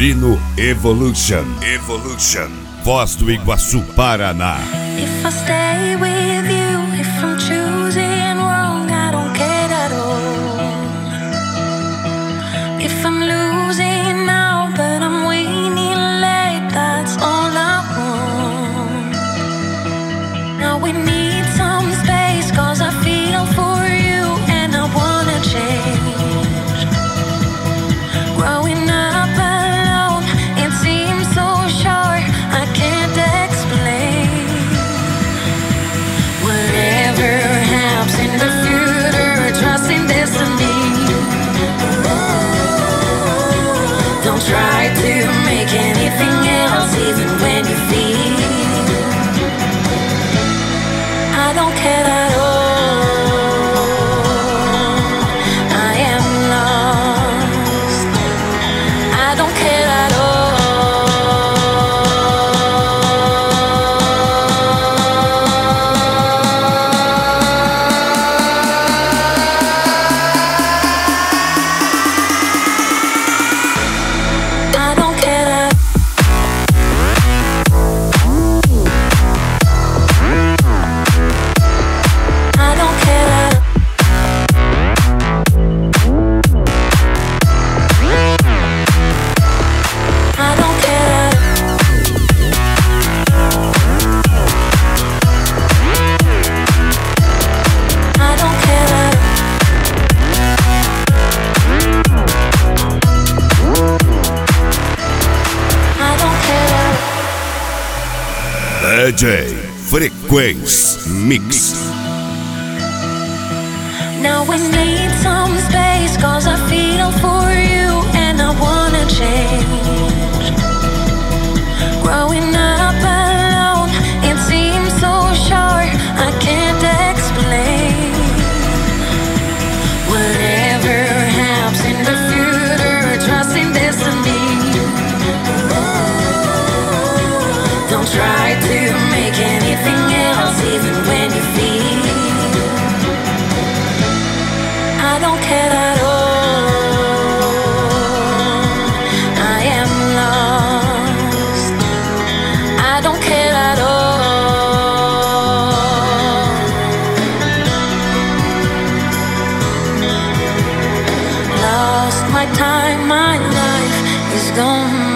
Lino Evolution. Voz do Iguaçu, Paraná. If I stay with you, if I'm choosing wrong, I don't care at all. If I'm losing now, but I'm winning late, that's all I want. Now we need some space, 'cause I feel for you and I wanna change. Growing up alone, it seems so short, I can't explain. Whatever happens in the future, trust in destiny. Don't try to make anything else, even when you feel I don't care at all. I am lost. I don't care at all. I don't care at I don't care at I don't care at I don't care at I don't care at DJ Frequência Mix. Now we need some space, 'cause I feel for you and I wanna change. Growing up alone, it seems so short, I can't explain. Whatever happens in the future, trust in destiny. Don't try to make anything else, even when you feel I don't care at all. I am lost. I don't care at all. Lost my time, my life is gone.